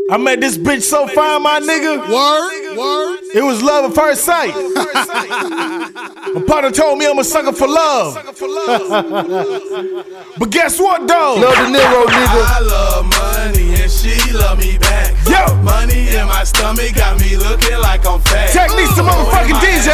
I met this bitch so fine, my nigga. Word. It was love at first sight. My partner told me I'm a sucker for love. But guess what, though? Love De Niro, nigga. I love money and she love me back. Yo. Money in my stomach got me looking like I'm fat. Technique's the motherfucking DJ.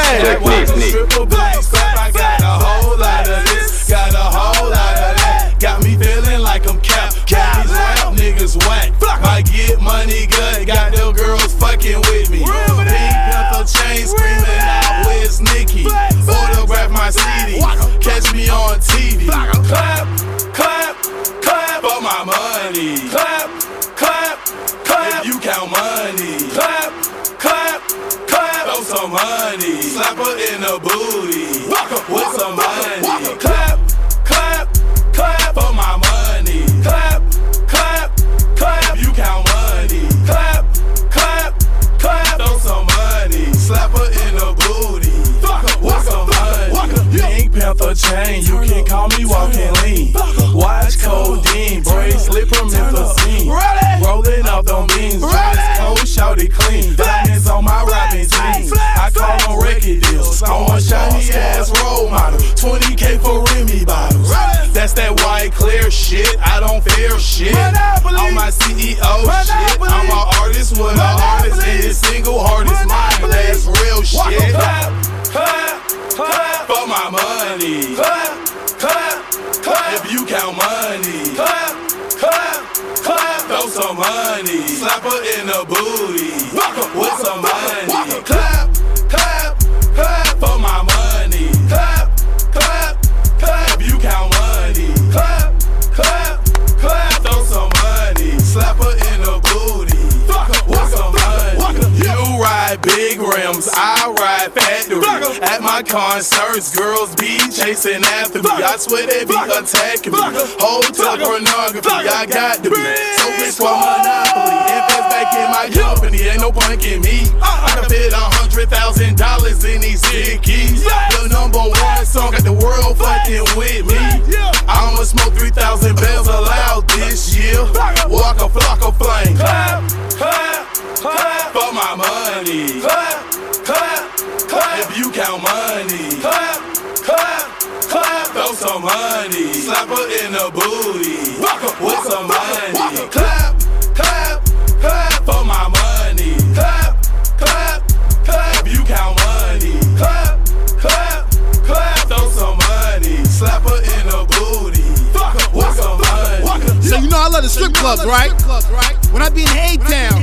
Triple black strap, I got a whole lot of this, got a whole lot of that. Got me feeling like I'm capped. These rap niggas whack. Might get money good, got them girls fucking with me. Pink Panther chain screaming out, where's Nicki? Autograph my CD, catch me on TV. Clap, clap, clap for my money. Clap, clap, clap if you count money. Clap, clap, clap, throw some money. Slap her in the booty with some money. Clap, clap, clap for my money. Clap, clap, clap, you count money. Clap, clap, clap, throw some money. Slap her in the booty with some money. Pink Panther chain, you can call me walking lean. Watch codeine, bracelet from Memphis. Rolling off them beans, dress code, shout it clean. Diamonds on my Robin jeans, I call them record deals. I want shiny ass role model, 20K for Remy bottles. That's that white clear shit, I don't fear shit. On my CEO shit, I'm an artist with an artist and his single heart is mine. That's real shit. Clap, clap, clap for my money. Clap, clap, clap if you count money. Clap, clap, clap, throw some money. Slap her in the booty with some money. Clap, clap, clap for my money. Clap, clap, clap if you count money. Clap, clap, clap, throw some money. Slap her in the booty with some money. You ride big rims, I ride factory. At my concerts, girls be chasing after me. I swear they be attacking me. Hotel pornography, I got to be so rich for monopoly. Invest back in my company, ain't no punk in me. I can fit $100,000 in these stickies. The #1 song got the world fucking with me. I'ma smoke 3,000 bells aloud this year. Walk a flock of flame. Clap, clap, clap for my money. Clap, clap, clap if you count money. Clap, clap, clap, throw some money. Slap her in the booty with some money. Clap, clap, clap for my money. Clap, clap, clap if you count money. Clap, clap, clap, throw some money. Slap her in the booty with some money. So you know I love the strip clubs, right? When I be in A-Town,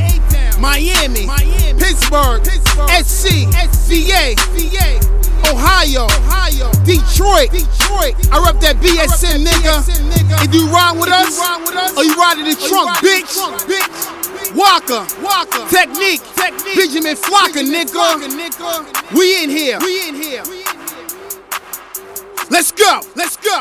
Miami, Pittsburgh, SC, VA, Ohio, Detroit. I rep that BSN, nigga. If you ride with us, or you ride in the trunk, bitch. Walker, Technique, Benjamin Flocker, nigga. We in here. Let's go.